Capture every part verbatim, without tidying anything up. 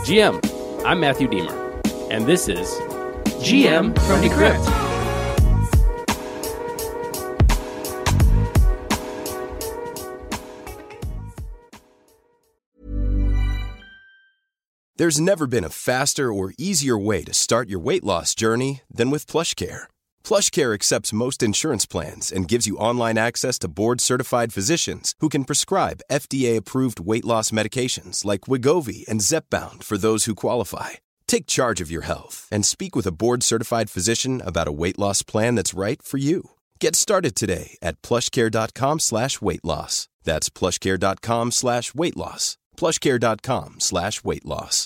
G M, I'm Matthew Deemer, and this is G M from Decrypt. There's never been a faster or easier way to start your weight loss journey than with PlushCare. PlushCare accepts most insurance plans and gives you online access to board-certified physicians who can prescribe F D A-approved weight loss medications like Wegovy and Zepbound for those who qualify. Take charge of your health and speak with a board-certified physician about a weight loss plan that's right for you. Get started today at plushcare.com slash weight loss. That's plushcare.com slash weight loss. plushcare.com slash weight loss.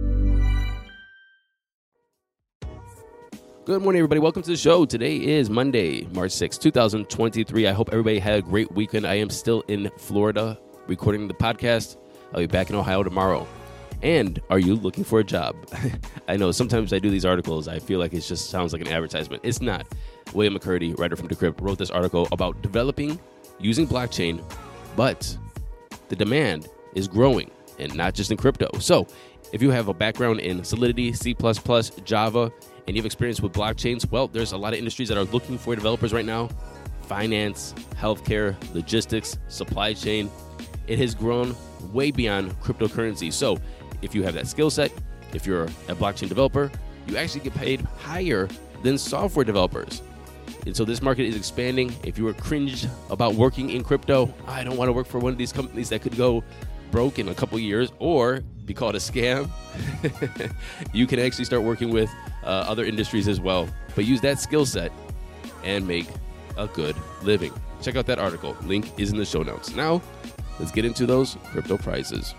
Good morning, everybody. Welcome to the show. Today is Monday, March sixth, twenty twenty-three. I hope everybody had a great weekend. I am still in Florida recording the podcast. I'll be back in Ohio tomorrow. And are you looking for a job? I know sometimes I do these articles. I feel like it just sounds like an advertisement. It's not. William McCurdy, writer from Decrypt, wrote this article about developing using blockchain, but the demand is growing, and not just in crypto. So if you have a background in Solidity, C plus plus, Java, and you have experience with blockchains, well, there's a lot of industries that are looking for developers right now. Finance, healthcare, logistics, supply chain. It has grown way beyond cryptocurrency. So if you have that skill set, if you're a blockchain developer, you actually get paid higher than software developers. And so this market is expanding. If you were cringed about working in crypto, I don't want to work for one of these companies that could go broke in a couple years or be called a scam. You can actually start working with uh, other industries as well, but use that skill set and make a good living. Check out that article. Link is in the show notes. Now, let's get into those crypto prices.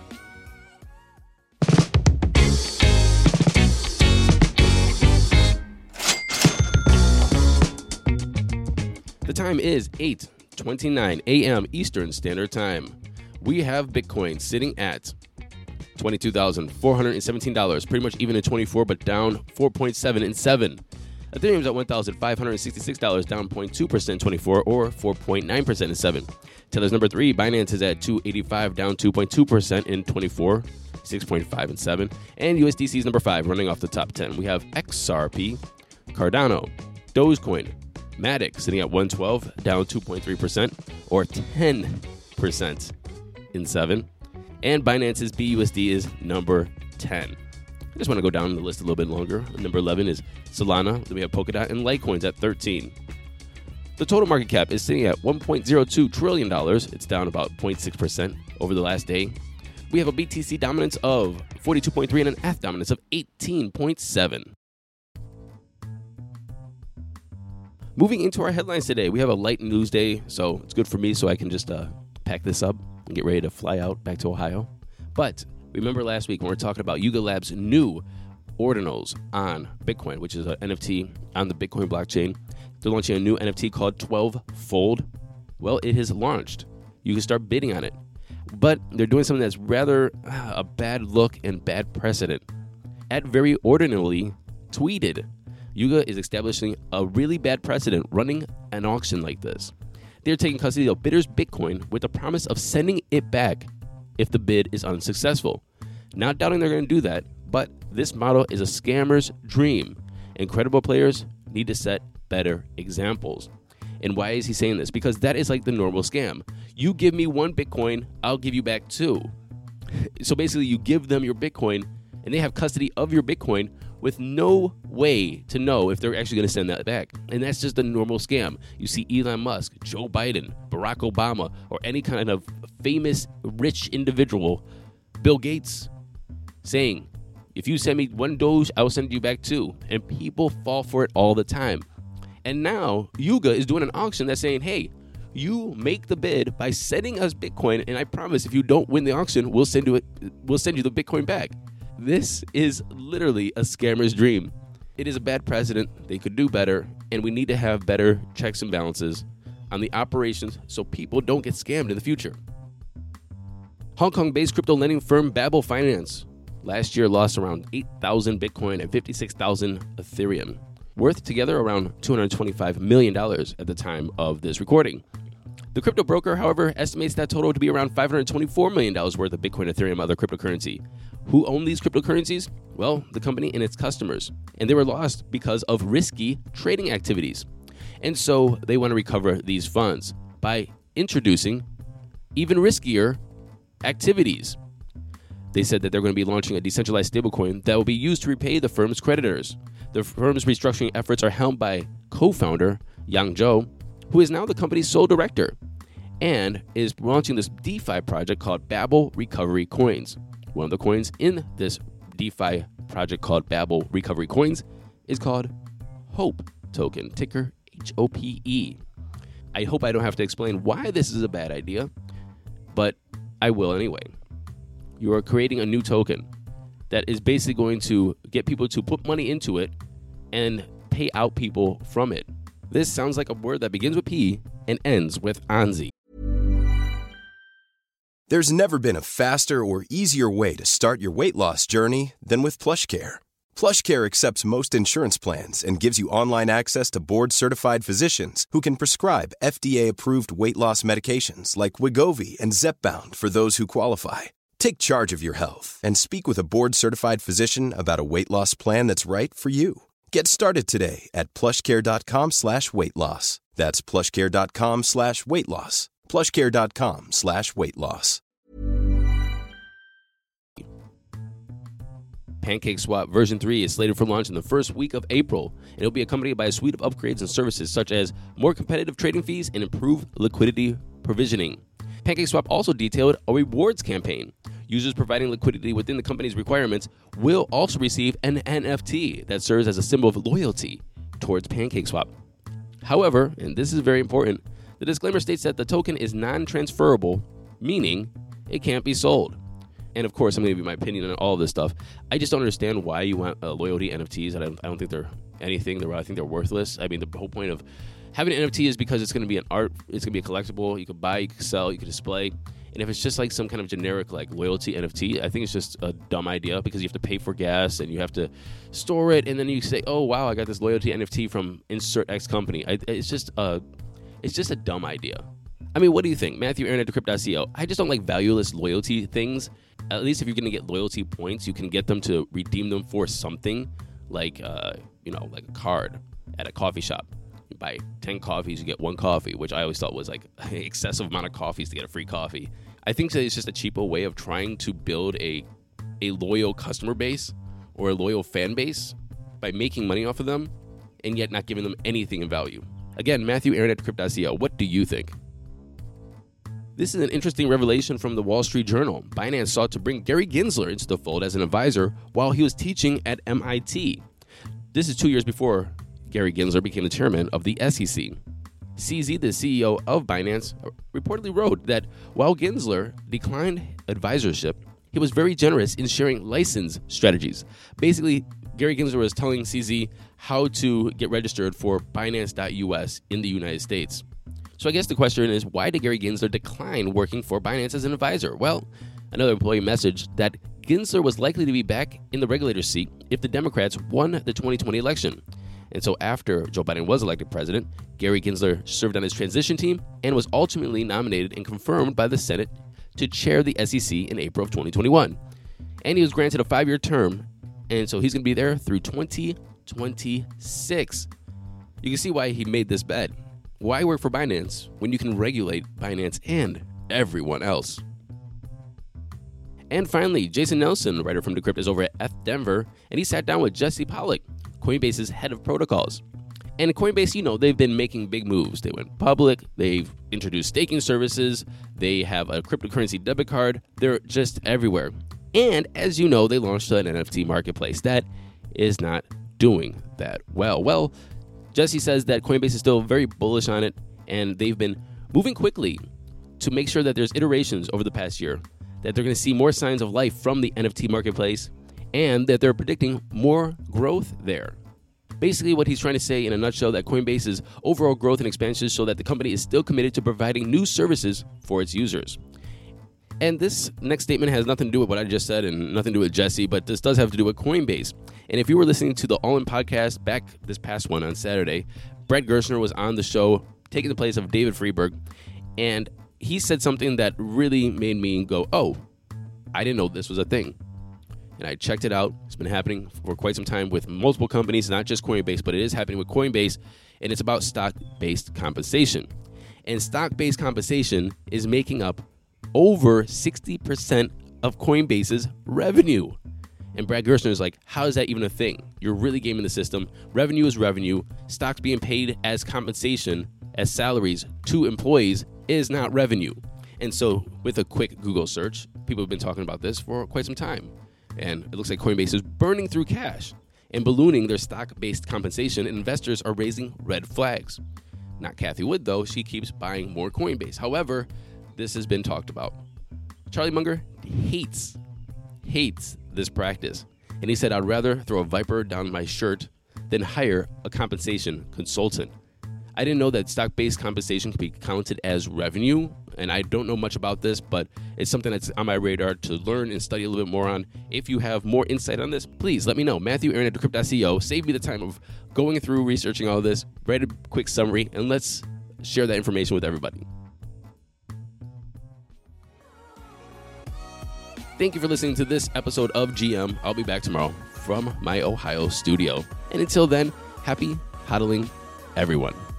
The time is eight twenty-nine a.m. Eastern Standard Time. We have Bitcoin sitting at twenty-two thousand four hundred seventeen dollars, pretty much even in twenty-four, but down four point seven in seven. Ethereum's at one thousand five hundred sixty-six dollars, down zero point two percent in twenty-four, or four point nine percent in seven. Tether's number three. Binance is at two hundred eighty-five dollars, down two point two percent in twenty-four, six point five in seven. And U S D C is number five, running off the top ten. We have X R P, Cardano, Dogecoin, Matic sitting at one hundred twelve dollars, down two point three percent, or ten percent in seven. And Binance's B U S D is number ten. I just want to go down the list a little bit longer. Number eleven is Solana. Then we have Polkadot and Litecoin's at thirteen. The total market cap is sitting at one point zero two trillion dollars. It's down about zero point six percent over the last day. We have a B T C dominance of forty-two point three and an E T H dominance of eighteen point seven. Moving into our headlines today, we have a light news day, so it's good for me so I can just uh, pack this up and get ready to fly out back to Ohio. But remember last week when we were talking about Yuga Labs' new ordinals on Bitcoin, which is an N F T on the Bitcoin blockchain. They're launching a new N F T called twelve fold. Well, it has launched. You can start bidding on it. But they're doing something that's rather uh, a bad look and bad precedent. At Very Ordinally tweeted, Yuga is establishing a really bad precedent running an auction like this. They're taking custody of bidders' Bitcoin with the promise of sending it back if the bid is unsuccessful. Not doubting they're going to do that, but this model is a scammer's dream, and credible players need to set better examples. And why is he saying this? Because that is like the normal scam. You give me one Bitcoin, I'll give you back two. So basically, you give them your Bitcoin, and they have custody of your Bitcoin with no way to know if they're actually going to send that back. And that's just a normal scam. You see Elon Musk, Joe Biden, Barack Obama, or any kind of famous rich individual, Bill Gates, saying, if you send me one Doge, I will send you back two. And people fall for it all the time. And now Yuga is doing an auction that's saying, hey, you make the bid by sending us Bitcoin, and I promise if you don't win the auction, we'll send you it, we'll send you the Bitcoin back. This is literally a scammer's dream. It is a bad precedent. They could do better, and we need to have better checks and balances on the operations so people don't get scammed in the future. Hong Kong-based crypto lending firm Babel Finance last year lost around eight thousand Bitcoin and fifty-six thousand Ethereum, worth together around two hundred twenty-five million dollars at the time of this recording. The crypto broker, however, estimates that total to be around five hundred twenty-four million dollars worth of Bitcoin, Ethereum, and other cryptocurrency. Who own these cryptocurrencies? Well, the company and its customers. And they were lost because of risky trading activities. And so they want to recover these funds by introducing even riskier activities. They said that they're going to be launching a decentralized stablecoin that will be used to repay the firm's creditors. The firm's restructuring efforts are helmed by co-founder Yang Zhou, who is now the company's sole director, and is launching this DeFi project called Babel Recovery Coins. One of the coins in this DeFi project called Babel Recovery Coins is called HOPE token, ticker H O P E. I hope I don't have to explain why this is a bad idea, but I will anyway. You are creating a new token that is basically going to get people to put money into it and pay out people from it. This sounds like a word that begins with P and ends with Anzi. There's never been a faster or easier way to start your weight loss journey than with PlushCare. PlushCare accepts most insurance plans and gives you online access to board-certified physicians who can prescribe F D A-approved weight loss medications like Wegovy and Zepbound for those who qualify. Take charge of your health and speak with a board-certified physician about a weight loss plan that's right for you. Get started today at plushcare.com slash weight loss. That's plushcare.com slash weight loss. plushcare.com slash weight loss. PancakeSwap version three is slated for launch in the first week of April, and it'll be accompanied by a suite of upgrades and services such as more competitive trading fees and improved liquidity provisioning. PancakeSwap also detailed a rewards campaign. Users providing liquidity within the company's requirements will also receive an N F T that serves as a symbol of loyalty towards PancakeSwap. However, and this is very important, the disclaimer states that the token is non-transferable, meaning it can't be sold. And of course, I'm going to give you my opinion on all of this stuff. I just don't understand why you want uh, loyalty N F Ts. I don't, I don't think they're anything. They're, I think they're worthless. I mean, the whole point of having an N F T is because it's going to be an art. It's going to be a collectible. You could buy, you could sell, you could display. And if it's just like some kind of generic like loyalty N F T, I think it's just a dumb idea because you have to pay for gas and you have to store it. And then you say, oh, wow, I got this loyalty N F T from insert X company. I, it's just a, it's just a dumb idea. I mean, what do you think? Matthew Aaron at decrypt dot co. I just don't like valueless loyalty things. At least if you're going to get loyalty points, you can get them to redeem them for something like, uh, you know, like a card at a coffee shop. You buy ten coffees, you get one coffee, which I always thought was like an excessive amount of coffees to get a free coffee. I think that it's just a cheaper way of trying to build a a loyal customer base or a loyal fan base by making money off of them and yet not giving them anything in value. Again, Matthew Aaron at decrypt dot co. What do you think? This is an interesting revelation from the Wall Street Journal. Binance sought to bring Gary Gensler into the fold as an advisor while he was teaching at M I T. This is two years before Gary Gensler became the chairman of the S E C. C Z, the C E O of Binance, reportedly wrote that while Gensler declined advisorship, he was very generous in sharing license strategies. Basically, Gary Gensler was telling C Z how to get registered for Binance dot U S in the United States. So I guess the question is, why did Gary Gensler decline working for Binance as an advisor? Well, another employee messaged that Gensler was likely to be back in the regulator's seat if the Democrats won the twenty twenty election. And so after Joe Biden was elected president, Gary Gensler served on his transition team and was ultimately nominated and confirmed by the Senate to chair the S E C in April of twenty twenty-one. And he was granted a five-year term, and so he's going to be there through twenty twenty-six. You can see why he made this bet. Why work for Binance when you can regulate Binance and everyone else? And finally, Jason Nelson, writer from Decrypt, is over at F Denver, and he sat down with Jesse Pollock, Coinbase's head of protocols. And Coinbase, you know, they've been making big moves. They went public, they've introduced staking services, they have a cryptocurrency debit card, they're just everywhere. And as you know, they launched an N F T marketplace that is not doing that well. Well, Jesse says that Coinbase is still very bullish on it, and they've been moving quickly to make sure that there's iterations over the past year, that they're going to see more signs of life from the N F T marketplace, and that they're predicting more growth there. Basically, what he's trying to say in a nutshell, that Coinbase's overall growth and expansion show that the company is still committed to providing new services for its users. And this next statement has nothing to do with what I just said and nothing to do with Jesse, but this does have to do with Coinbase. And if you were listening to the All In podcast back this past one on Saturday, Brett Gerstner was on the show taking the place of David Freeberg. And he said something that really made me go, oh, I didn't know this was a thing. And I checked it out. It's been happening for quite some time with multiple companies, not just Coinbase, but it is happening with Coinbase, and it's about stock-based compensation. And stock-based compensation is making up over sixty percent of Coinbase's revenue. And Brad Gerstner is like, how is that even a thing? You're really gaming the system. Revenue is revenue. Stocks being paid as compensation, as salaries to employees is not revenue. And so with a quick Google search, people have been talking about this for quite some time. And it looks like Coinbase is burning through cash and ballooning their stock-based compensation, and investors are raising red flags. Not Cathie Wood, though. She keeps buying more Coinbase. However, this has been talked about. Charlie Munger hates, hates this practice. And he said, I'd rather throw a viper down my shirt than hire a compensation consultant. I didn't know that stock-based compensation can be counted as revenue, and I don't know much about this, but it's something that's on my radar to learn and study a little bit more on. If you have more insight on this, please let me know. Matthew Aaron at decrypt dot co. Save me the time of going through researching all this, write a quick summary, and let's share that information with everybody. Thank you for listening to this episode of G M. I'll be back tomorrow from my Ohio studio. And until then, happy hodling, everyone.